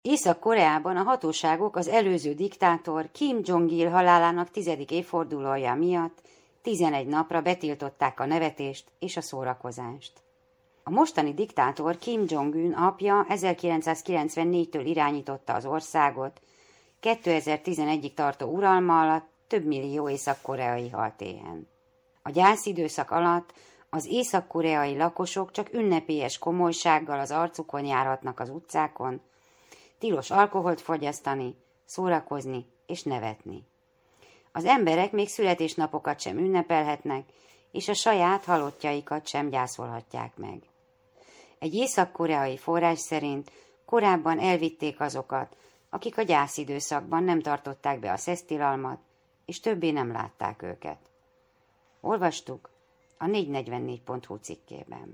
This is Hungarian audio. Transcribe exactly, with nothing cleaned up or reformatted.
Észak-Koreában a hatóságok az előző diktátor Kim Jong-il halálának tizedik évfordulója miatt tizenegy napra betiltották a nevetést és a szórakozást. A mostani diktátor Kim Jong-un apja ezerkilencszázkilencvennégytől irányította az országot, kétezer-tizenegyig tartó uralma alatt több millió észak-koreai halt éhen. A gyászidőszak alatt az észak-koreai lakosok csak ünnepélyes komolysággal az arcukon járhatnak az utcákon, tilos alkoholt fogyasztani, szórakozni és nevetni. Az emberek még születésnapokat sem ünnepelhetnek, és a saját halottjaikat sem gyászolhatják meg. Egy észak-koreai forrás szerint korábban elvitték azokat, akik a gyászidőszakban nem tartották be a szesztilalmat, és többé nem látták őket. Olvastuk a négy negyvennégy pont hu cikkében.